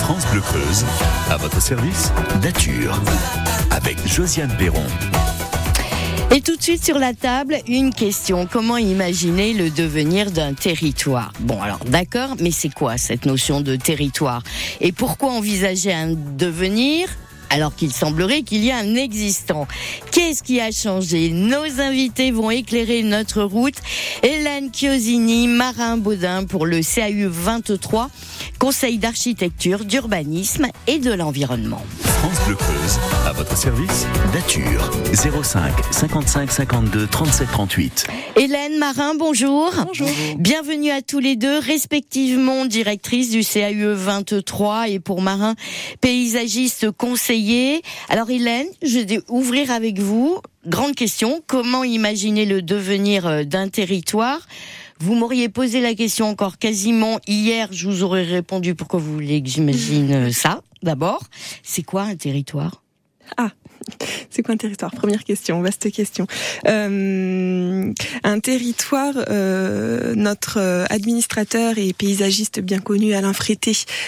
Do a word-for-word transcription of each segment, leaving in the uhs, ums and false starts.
France Bleu Creuse, à votre service, nature, avec Josiane Perron. Et tout de suite sur la table, une question. Comment imaginer le devenir d'un territoire ? Bon, alors d'accord, mais c'est quoi cette notion de territoire ? Et pourquoi envisager un devenir alors qu'il semblerait qu'il y a un existant ? Qu'est-ce qui a changé ? Nos invités vont éclairer notre route. Hélène Chiosini, Marin Baudin pour le C A U vingt-trois, Conseil d'architecture, d'urbanisme et de l'environnement. France Bleu Creuse, à votre service, nature, zéro cinq cinquante-cinq cinquante-deux trente-sept trente-huit. Hélène, Marin, bonjour. Bonjour. Bienvenue à tous les deux, respectivement directrice du C A U vingt-trois et pour Marin, paysagiste conseiller. Alors Hélène, je vais ouvrir avec vous. Grande question, comment imaginer le devenir d'un territoire ? Vous m'auriez posé la question encore quasiment hier, je vous aurais répondu pourquoi vous voulez que j'imagine ça. D'abord, c'est quoi un territoire ? Ah, c'est quoi un territoire ? Première question, vaste question. Euh, un territoire, euh, notre administrateur et paysagiste bien connu Alain Frété,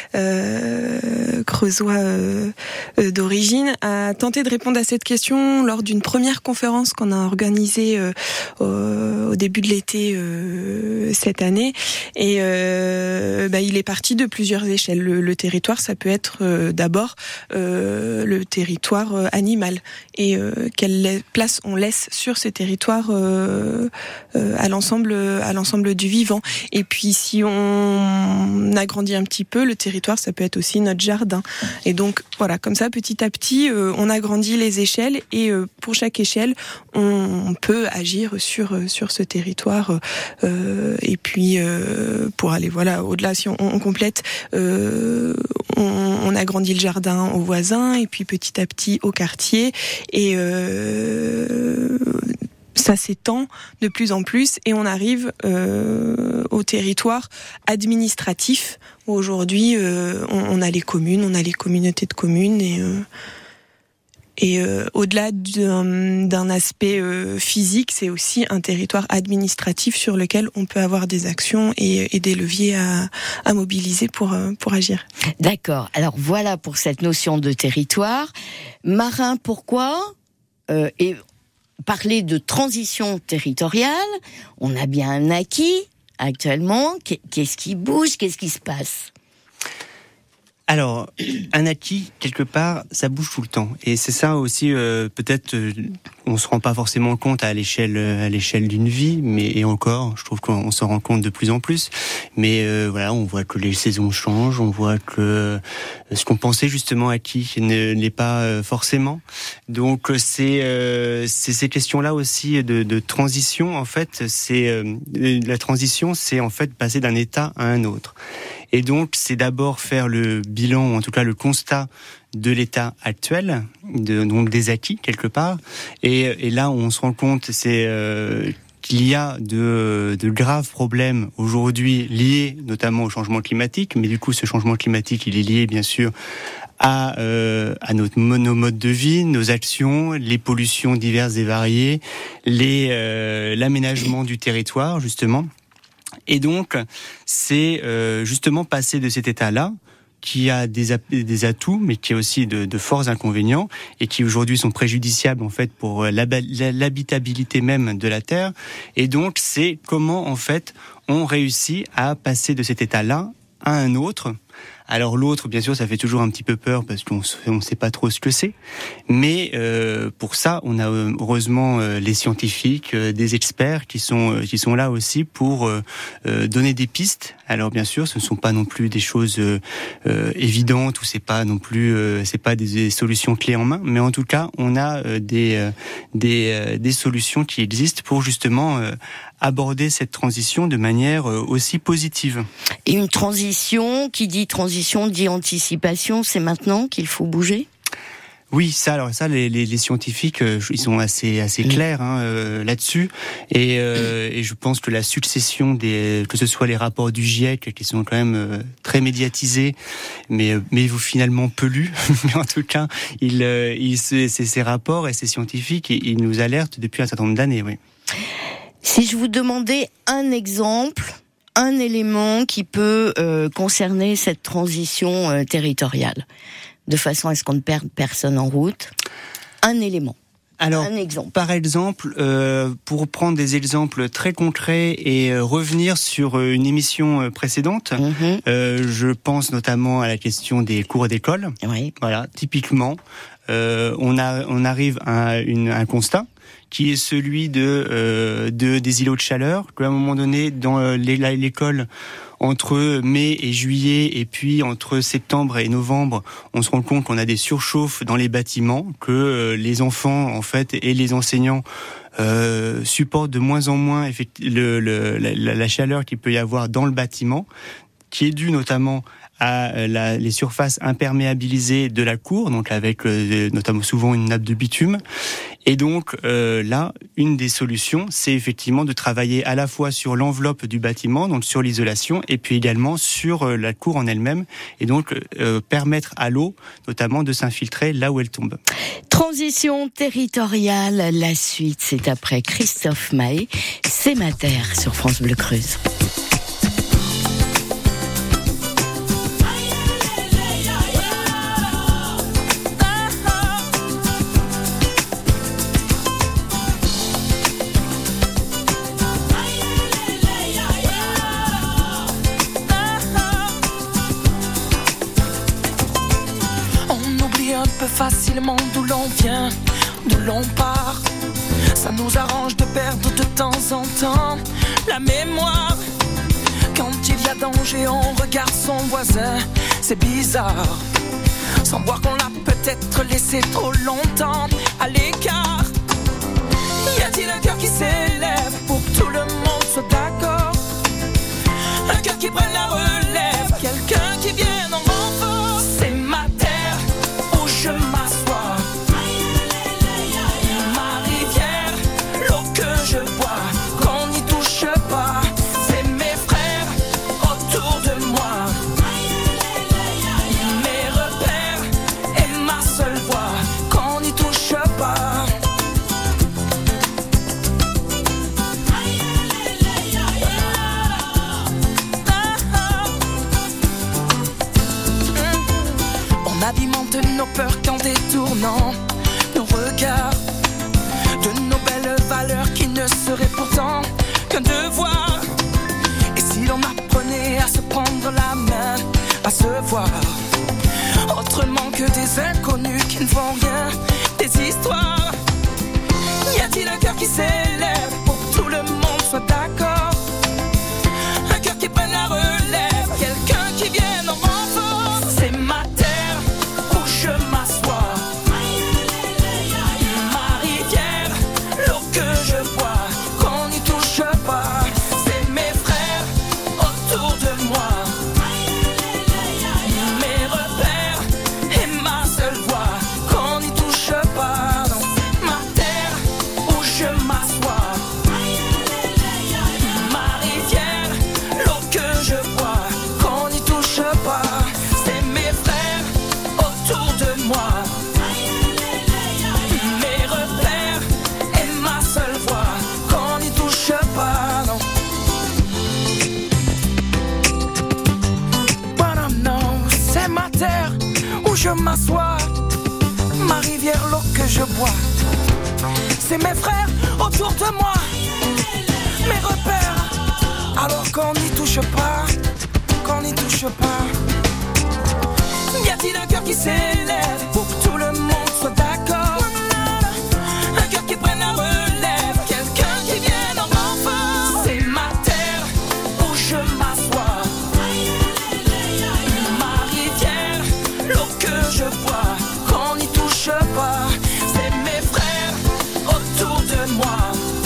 euh, creusois euh, d'origine, a tenté de répondre à cette question lors d'une première conférence qu'on a organisée euh, au, au début de l'été euh, cette année. Et euh, bah, il est parti de plusieurs échelles. Le, le territoire, ça peut être euh, d'abord euh, le territoire euh, animal. Et euh, quelle place on laisse sur ce territoire euh, euh, à l'ensemble à l'ensemble du vivant. Et puis si on agrandit un petit peu, le territoire, ça peut être aussi notre jardin. Et donc voilà, comme ça, petit à petit, euh, on agrandit les échelles et euh, pour chaque échelle, on, on peut agir sur sur ce territoire. Euh, et puis euh, pour aller voilà au-delà, si on, on complète, euh, on, on agrandit le jardin aux voisins et puis petit à petit au quartier. Et euh, ça s'étend de plus en plus et on arrive euh, au territoire administratif où aujourd'hui euh, on, on a les communes, on a les communautés de communes et euh, et euh, au-delà d'un, d'un aspect euh, physique, c'est aussi un territoire administratif sur lequel on peut avoir des actions et, et des leviers à, à mobiliser pour euh, pour agir. D'accord. Alors voilà pour cette notion de territoire. Marin, pourquoi euh, et parler de transition territoriale, on a bien un acquis actuellement. Qu'est-ce qui bouge ? Qu'est-ce qui se passe ? Alors, un acquis, quelque part, ça bouge tout le temps. Et c'est ça aussi, euh, peut-être, euh, on se rend pas forcément compte à l'échelle, à l'échelle d'une vie, mais et encore, je trouve qu'on s'en rend compte de plus en plus. Mais euh, voilà, on voit que les saisons changent, on voit que euh, ce qu'on pensait justement acquis ne l'est pas euh, forcément. Donc c'est, euh, c'est ces questions-là aussi de, de transition. En fait, c'est euh, la transition, c'est en fait passer d'un état à un autre. Et donc, c'est d'abord faire le bilan, ou en tout cas le constat de l'état actuel, de, donc des acquis quelque part. Et, et là, on se rend compte, c'est euh, qu'il y a de, de graves problèmes aujourd'hui liés notamment au changement climatique. Mais du coup, ce changement climatique, il est lié bien sûr à, euh, à notre, nos modes de vie, nos actions, les pollutions diverses et variées, les, euh, l'aménagement du territoire justement. Et donc, c'est euh, justement passer de cet état-là, qui a des, a- des atouts, mais qui a aussi de, de forts inconvénients, et qui aujourd'hui sont préjudiciables en fait pour l'hab- l'habitabilité même de la Terre. Et donc, c'est comment en fait on réussit à passer de cet état-là à un autre. Alors l'autre, bien sûr, ça fait toujours un petit peu peur parce qu'on ne sait pas trop ce que c'est. Mais euh, pour ça, on a heureusement euh, les scientifiques, euh, des experts qui sont euh, qui sont là aussi pour euh, euh, donner des pistes. Alors bien sûr, ce ne sont pas non plus des choses euh, euh, évidentes ou c'est pas non plus euh, c'est pas des, des solutions clés en main. Mais en tout cas, on a euh, des euh, des euh, des solutions qui existent pour justement euh, aborder cette transition de manière euh, aussi positive. Et une transition, qui dit transition, dit anticipation, c'est maintenant qu'il faut bouger ? Oui, ça, alors ça, les, les, les scientifiques, euh, ils sont assez assez clairs hein, euh, là-dessus, et, euh, et je pense que la succession des, que ce soit les rapports du GIEC qui sont quand même euh, très médiatisés, mais mais finalement peu lus, mais en tout cas, ils, euh, ils ces, ces rapports et ces scientifiques, ils, ils nous alertent depuis un certain nombre d'années, oui. Si je vous demandais un exemple un élément qui peut euh, concerner cette transition euh, territoriale, de façon à ce qu'on ne perde personne en route. Un élément. Alors, un exemple. Par exemple, euh, pour prendre des exemples très concrets et euh, revenir sur euh, une émission euh, précédente, mm-hmm. euh, je pense notamment à la question des cours d'école. Oui. Voilà, typiquement, euh, on, a, on arrive à une, un constat qui est celui de, euh, de des îlots de chaleur, qu'à un moment donné, dans euh, l'école, entre mai et juillet, et puis entre septembre et novembre, on se rend compte qu'on a des surchauffes dans les bâtiments, que euh, les enfants, en fait, et les enseignants euh, supportent de moins en moins le, le, la, la chaleur qu'il peut y avoir dans le bâtiment, qui est due notamment à la, les surfaces imperméabilisées de la cour, donc avec euh, notamment souvent une nappe de bitume. Et donc euh, là, une des solutions, c'est effectivement de travailler à la fois sur l'enveloppe du bâtiment, donc sur l'isolation, et puis également sur euh, la cour en elle-même, et donc euh, permettre à l'eau, notamment, de s'infiltrer là où elle tombe. Transition territoriale, la suite, c'est après Christophe Mahé, C'est ma terre sur France Bleu Creuse. Facilement d'où l'on vient, d'où l'on part. Ça nous arrange de perdre de temps en temps la mémoire. Quand il y a danger, on regarde son voisin, c'est bizarre. Sans voir qu'on l'a peut-être laissé trop longtemps à l'écart. Y a-t-il un cœur qui s'élève pour que tout le monde soit d'accord? Un cœur qui prenne la relève, quelqu'un qui vienne en renfort. C'est ma terre où je m'assois, ma rivière, l'eau que je bois, qu'on n'y touche pas. C'est mes frères autour de moi, mes repères et ma seule voix, qu'on n'y touche pas. On alimente nos peurs qu'en détournant nos regards de nos belles valeurs qui ne seraient pourtant qu'un devoir. Et si l'on apprenait à se prendre la main, à se voir autrement que des inconnus qui ne font rien, des histoires. Y a-t-il un cœur qui s'élève pour que tout le monde soit d'accord? Un cœur qui prenne la relève, quelqu'un qui vienne en renfort. C'est ma terre où je m'assois, ma rivière, l'eau que je bois, qu'on n'y touche pas. C'est mes frères autour de moi, mes repères et ma seule voix, qu'on n'y touche pas. Non, ma terre où je m'assois, ma rivière, l'eau que je bois, qu'on n'y touche pas. C'est mes frères autour de moi, mes repères et ma seule voix, qu'on n'y touche pas. Non. But non, c'est ma terre où je m'assois, ma rivière, l'eau que je bois. C'est mes frères autour de moi, mes repères. Alors qu'on n'y touche pas, qu'on n'y touche pas. Y a-t-il un cœur qui s'élève pour que tout le monde soit d'accord? Un cœur qui prenne la relève, quelqu'un qui vienne en renfort. C'est ma terre où je m'assois, ma rivière, l'eau que je bois, qu'on n'y touche pas. C'est mes frères autour de moi,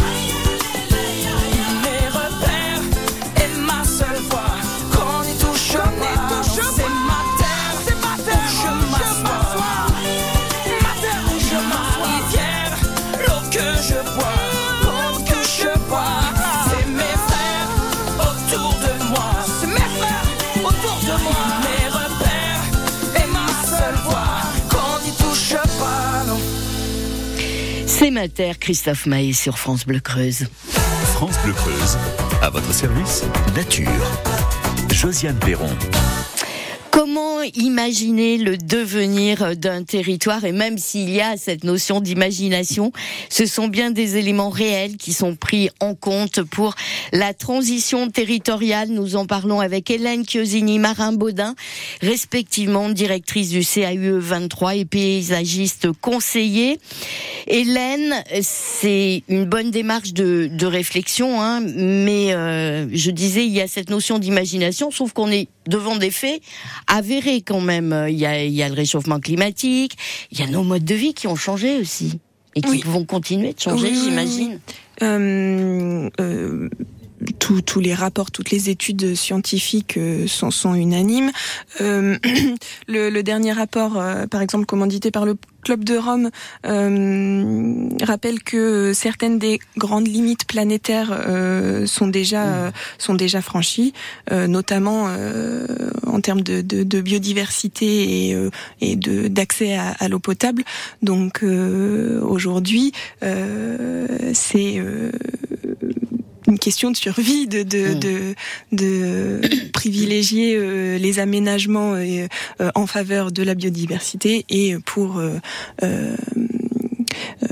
mes repères et ma seule voix, qu'on n'y touche pas. C'est ma terre, c'est ma terre où je m'assois, ma terre où je m'assois, ma rivière, l'eau que je bois, qu'on n'y touche pas. C'est mes frères autour de moi, c'est mes frères autour de moi, mes repères et ma seule voix, qu'on n'y touche pas. Non. C'est ma terre, Christophe Mahé sur France Bleu Creuse. France Bleu Creuse, à votre service, Nature. Josiane Perron. Comment imaginer le devenir d'un territoire? Et même s'il y a cette notion d'imagination, ce sont bien des éléments réels qui sont pris en compte pour la transition territoriale. Nous en parlons avec Hélène Chiosini, Marin-Baudin, respectivement directrice du C A U E vingt-trois et paysagiste conseiller. Hélène, c'est une bonne démarche de, de réflexion, hein, mais euh, je disais, il y a cette notion d'imagination, sauf qu'on est devant des faits avérés quand même. Il y a, il y a le réchauffement climatique, il y a nos modes de vie qui ont changé aussi et qui oui. vont continuer de changer, oui, j'imagine. Euh, euh, tous, tous les rapports, toutes les études scientifiques euh, sont, sont unanimes. Euh, le, le dernier rapport, euh, par exemple commandité par le Club de Rome, euh, rappelle que certaines des grandes limites planétaires euh, sont déjà euh, sont déjà franchies, euh, notamment euh, en termes de, de, de biodiversité et, euh, et de d'accès à, à l'eau potable. Donc euh, aujourd'hui, euh, c'est euh, une question de survie, de de mmh. de, de privilégier euh, les aménagements euh, euh, en faveur de la biodiversité et pour euh, euh, euh,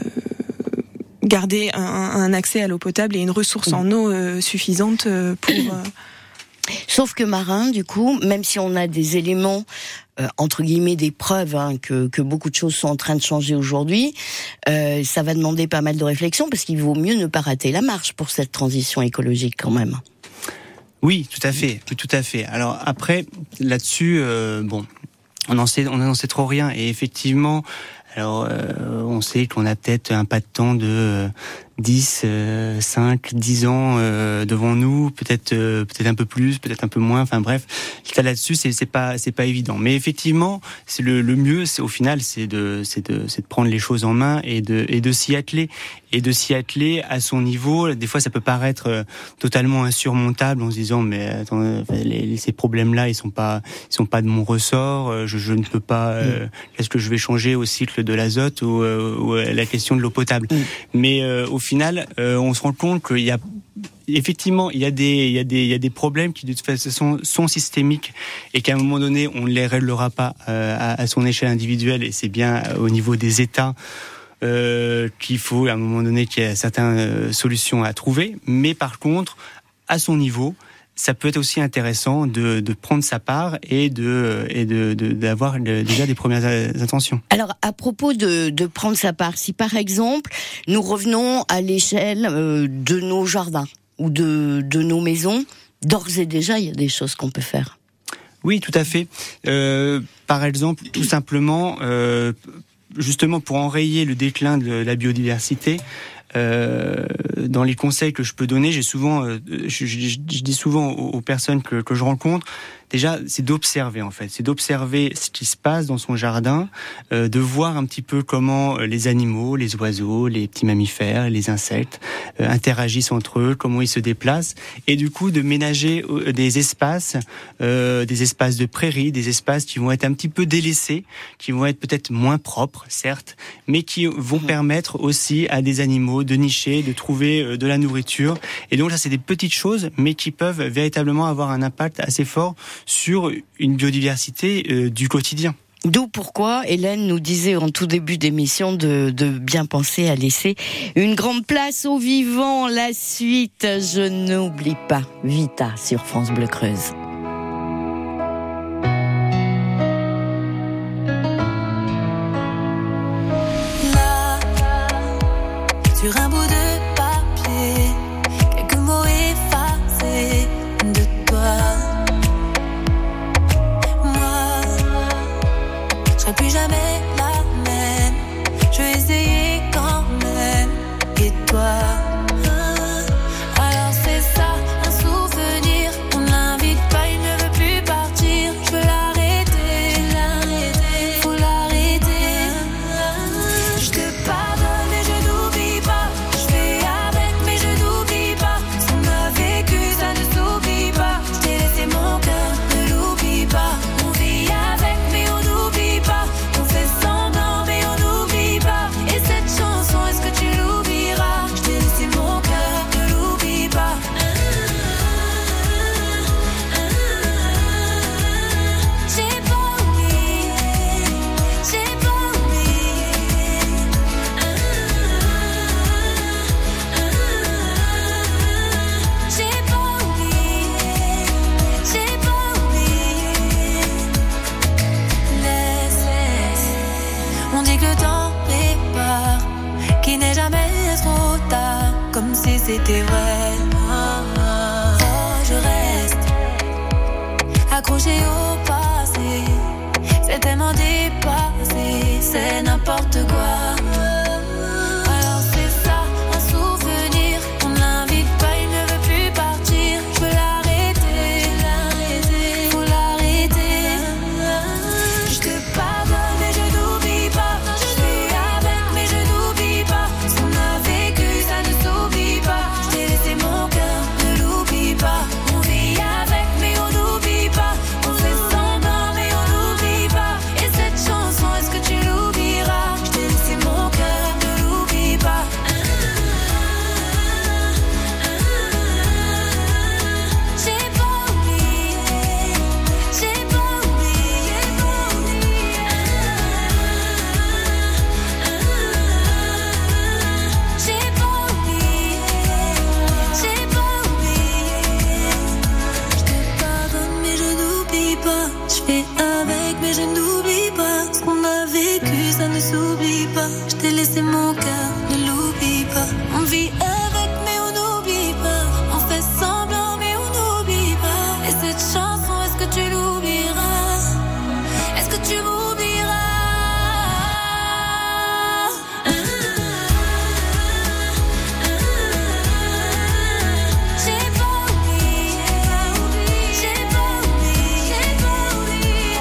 garder un, un accès à l'eau potable et une ressource mmh. en eau euh, suffisante euh, pour. Euh... Sauf que Marin, du coup, même si on a des éléments euh, entre guillemets des preuves hein, que, que beaucoup de choses sont en train de changer aujourd'hui, euh, ça va demander pas mal de réflexion parce qu'il vaut mieux ne pas rater la marche pour cette transition écologique quand même. Oui, tout à fait, tout à fait. Alors après, là-dessus, euh, bon, on n'en sait, on n'en sait trop rien et effectivement, alors euh, on sait qu'on a peut-être un pas de temps de euh, dix, cinq, dix ans euh, devant nous, peut-être euh, peut-être un peu plus, peut-être un peu moins, enfin bref, là-dessus c'est c'est pas c'est pas évident. Mais effectivement, c'est le le mieux, c'est au final c'est de c'est de c'est de prendre les choses en main et de et de s'y atteler et de s'y atteler à son niveau. Des fois ça peut paraître euh, totalement insurmontable en se disant mais attends, les, les, ces problèmes-là, ils sont pas ils sont pas de mon ressort, euh, je je ne peux pas euh, mmh. est-ce que je vais changer au cycle de l'azote ou, euh, ou à la question de l'eau potable. Mmh. Mais euh, au Au final, euh, on se rend compte qu'il y a effectivement il y a des il y a des il y a des problèmes qui de toute façon sont systémiques et qu'à un moment donné on ne les réglera pas euh, à, à son échelle individuelle et c'est bien au niveau des États euh, qu'il faut à un moment donné qu'il y a certaines euh, solutions à trouver. Mais par contre, à son niveau, ça peut être aussi intéressant de, de prendre sa part et de et de, de d'avoir le, déjà des premières intentions. Alors à propos de, de prendre sa part, si par exemple nous revenons à l'échelle euh, de nos jardins ou de de nos maisons, d'ores et déjà il y a des choses qu'on peut faire. Oui, tout à fait. Euh, par exemple, tout simplement, euh, justement pour enrayer le déclin de la biodiversité. Euh, dans les conseils que je peux donner, j'ai souvent, euh, je, je, je dis souvent aux, aux personnes que, que je rencontre, déjà, c'est d'observer en fait, c'est d'observer ce qui se passe dans son jardin, euh, de voir un petit peu comment les animaux, les oiseaux, les petits mammifères, les insectes euh, interagissent entre eux, comment ils se déplacent, et du coup de ménager des espaces, euh, des espaces de prairies, des espaces qui vont être un petit peu délaissés, qui vont être peut-être moins propres, certes, mais qui vont permettre aussi à des animaux de nicher, de trouver de la nourriture. Et donc là, c'est des petites choses, mais qui peuvent véritablement avoir un impact assez fort sur une biodiversité euh, du quotidien. D'où pourquoi Hélène nous disait en tout début d'émission de, de bien penser à laisser une grande place aux vivants. La suite, je n'oublie pas, Vita sur France Bleu Creuse. Là, sur un bout de papier, quelques mots effacés de toi. Plus jamais la même, je vais essayer quand même. Et toi, alors c'est ça, un souvenir. On l'invite pas, il ne veut plus partir. Je veux l'arrêter, l'arrêter, faut l'arrêter. Je te pardonne et je n'oublie pas. Je fais avec mais je n'oublie pas. Ce qu'on a vécu, ça ne s'oublie pas. Je t'ai laissé mon cœur, ne l'oublie pas. On vit avec mais on n'oublie pas. On fait ça. c'était vrai. Oh, je reste accrochée au passé. C'est tellement dépassé, c'est n'importe quoi. Alors c'est ça, un souvenir. On ne l'invite pas, il ne veut plus partir. Je veux l'arrêter, l'arrêter, faut l'arrêter. Je te pardonne mais je n'oublie pas. Je suis avec mais je n'oublie pas. Ce qu'on a vécu, ça ne s'oublie pas. Je t'ai laissé mon cœur, ne l'oublie pas. On vit avec mais on n'oublie pas. On fait semblant mais on n'oublie pas. Et cette chanson, est-ce que tu l'oublieras? Je t'ai laissé mon cœur, ne l'oublie pas. J'ai pas oublié, j'ai pas oublié, j'ai pas oublié, j'ai pas oublié. Je te pardonne mais je n'oublie pas. Je fais avec mais je n'oublie pas. Ce qu'on a vécu ça ne s'oublie pas. Je t'ai laissé mon cœur, ne l'oublie pas. On vit avec mais on n'oublie pas. On fait semblant mais on n'oublie pas. Et cette chanson, est-ce que tu l'oublieras? Est-ce que tu m'oublieras? J'ai pas oublié, j'ai pas oublié, j'ai pas oublié.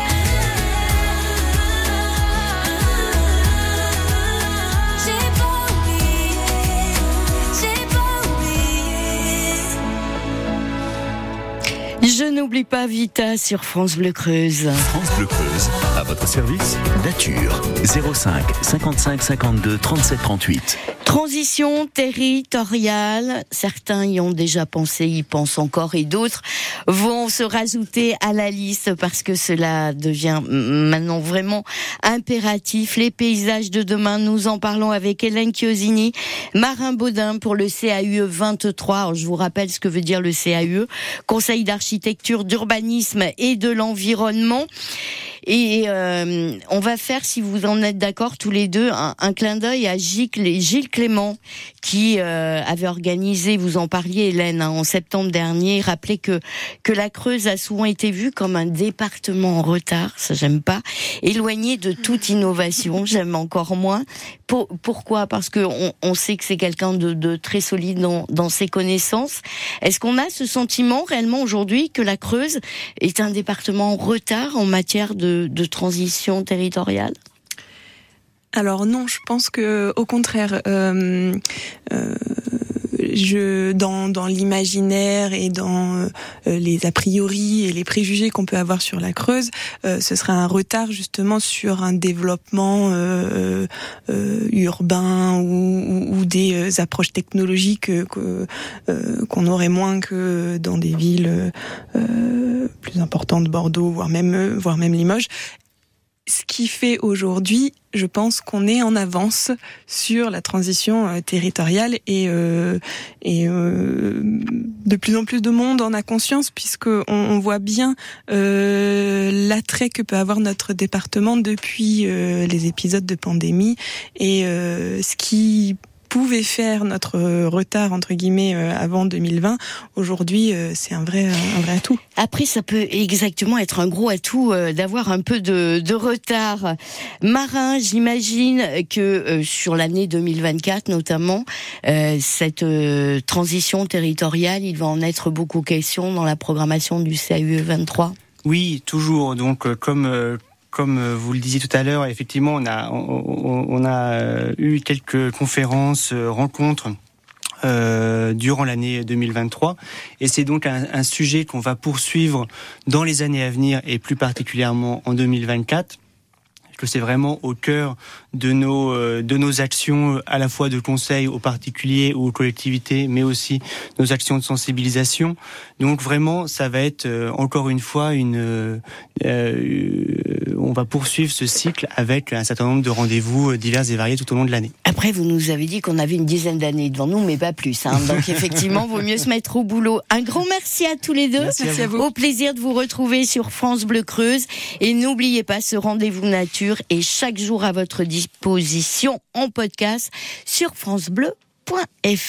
J'ai pas oublié, j'ai pas oublié. Je n'oublie pas Vita sur France Bleu Creuse. France Bleu Creuse, à votre service, Nature. zéro cinq cinquante-cinq cinquante-deux trente-sept trente-huit. Transition territoriale, certains y ont déjà pensé, y pensent encore, et d'autres vont se rajouter à la liste parce que cela devient maintenant vraiment impératif. Les paysages de demain, nous en parlons avec Hélène Chiosini, Marin Baudin pour le C A U E vingt-trois. Alors, je vous rappelle ce que veut dire le C A U E, Conseil d'architecture, d'urbanisme et de l'environnement. Et euh, on va faire, si vous en êtes d'accord tous les deux, un, un clin d'œil à Gilles, Gilles Clément, qui euh, avait organisé, vous en parliez Hélène, hein, en septembre dernier, rappelez que que la Creuse a souvent été vue comme un département en retard, ça j'aime pas, éloigné de toute innovation, j'aime encore moins. Pour, pourquoi? Parce que on, on sait que c'est quelqu'un de, de très solide dans, dans ses connaissances. Est-ce qu'on a ce sentiment réellement aujourd'hui que la Creuse est un département en retard en matière de de transition territoriale? Alors non, je pense que au contraire, euh, euh, je dans dans l'imaginaire et dans euh, les a priori et les préjugés qu'on peut avoir sur la Creuse, euh, ce serait un retard justement sur un développement euh, euh, urbain ou, ou, ou des euh, approches technologiques que, euh, qu'on aurait moins que dans des villes euh, plus importantes, Bordeaux, voire même voire même Limoges. Ce qui fait aujourd'hui, je pense qu'on est en avance sur la transition euh, territoriale et, euh, et euh, de plus en plus de monde en a conscience puisque on, on voit bien euh, l'attrait que peut avoir notre département depuis euh, les épisodes de pandémie et euh, ce qui pouvait faire notre retard entre guillemets avant deux mille vingt, aujourd'hui c'est un vrai un vrai atout. Après ça peut exactement être un gros atout euh, d'avoir un peu de, de retard. Marin, j'imagine que euh, sur l'année deux mille vingt-quatre notamment, euh, cette euh, transition territoriale, il va en être beaucoup question dans la programmation du C A U E vingt-trois. Oui, toujours. Donc euh, comme euh, Comme vous le disiez tout à l'heure, effectivement, on a, on, on a eu quelques conférences, rencontres euh, durant l'année deux mille vingt-trois. Et c'est donc un, un sujet qu'on va poursuivre dans les années à venir et plus particulièrement en deux mille vingt-quatre. Que c'est vraiment au cœur de nos euh, de nos actions à la fois de conseil aux particuliers ou aux collectivités, mais aussi nos actions de sensibilisation. Donc vraiment, ça va être euh, encore une fois une. Euh, euh, on va poursuivre ce cycle avec un certain nombre de rendez-vous divers et variés tout au long de l'année. Après, vous nous avez dit qu'on avait une dizaine d'années devant nous, mais pas plus. Hein. Donc effectivement, vaut mieux se mettre au boulot. Un grand merci à tous les deux. Merci, merci à vous. Au plaisir de vous retrouver sur France Bleu Creuse. Et n'oubliez pas ce rendez-vous nature est chaque jour à votre disposition en podcast sur francebleu point f r.